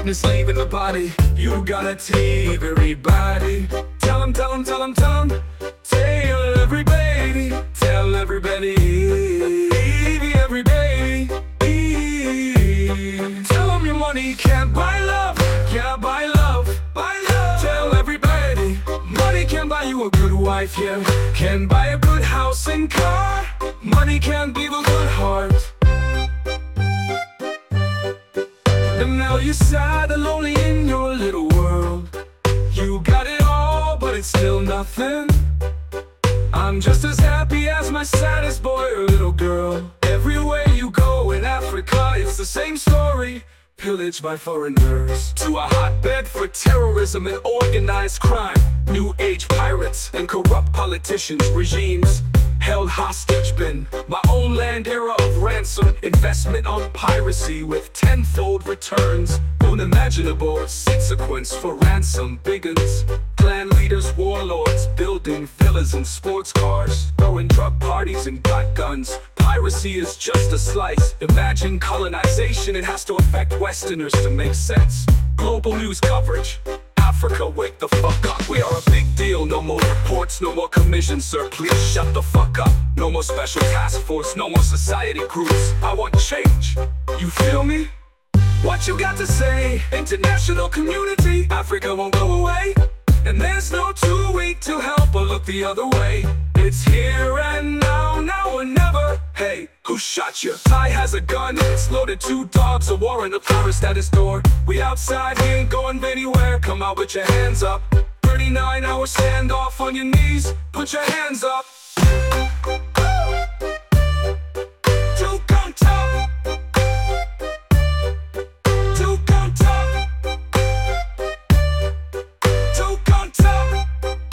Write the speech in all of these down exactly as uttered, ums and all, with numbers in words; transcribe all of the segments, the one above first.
darkness leaving the body. You gotta tell everybody. Tell 'em, tell 'em, tell 'em, tell 'em. Tell everybody. Tell everybody. Everybody. Tell 'em your money can't buy love. Can't buy love. Buy love. Tell everybody. Money can buy you a good wife, yeah. Can buy a good house and car. Money can't be the good heart. And now you're sad and lonely in your little world. You got it all, but it's still nothing. I'm just as happy as my saddest boy or little girl. Everywhere you go in Africa, it's the same story. Pillaged by foreigners, to a hotbed for terrorism and organized crime. New age pirates and corrupt politicians, regimes held hostage. Been my own land, era of ransom. Investment on piracy with tenfold returns. Unimaginable sequence for ransom begins. Clan leaders, warlords, building villas and sports cars, throwing drug parties and got guns. Piracy is just a slice. Imagine colonization, it has to affect Westerners to make sense. Global news coverage. Africa, wake the fuck up. We are a big deal. No more reports, no more commissions, sir. Please shut the fuck up. No more special task force, no more society groups. I want change. You feel me? What you got to say? International community. Africa won't go away. And there's no too weak to help or look the other way. It's here and now, now or never. Hey, who shot you? Ty has a gun, it's loaded. Two dogs, a war in the forest at his door. We outside, we ain't going anywhere. Come out with your hands up. thirty-nine hour standoff on your knees. Put your hands up. Two gun top. Two gun top. Two gun top.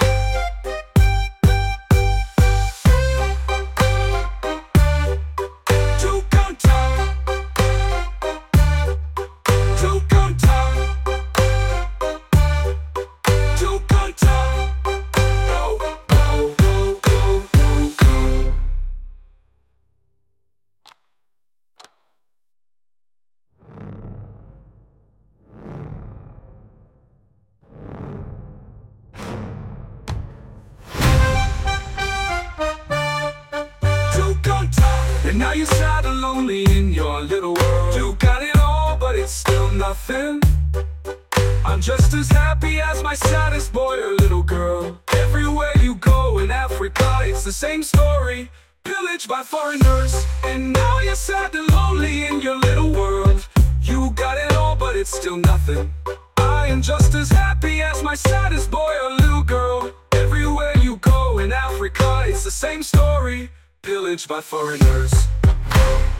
And now you're sad and lonely in your little world. You got it all, but it's still nothing. I'm just as happy as my saddest boy or little girl. Everywhere you go in Africa, it's the same story. Pillaged by foreigners. And now you're sad and lonely in your little world. You got it all, but it's still nothing. I am just as happy as my saddest boy or little girl. Everywhere you go in Africa, it's the same story. Pillaged by foreigners.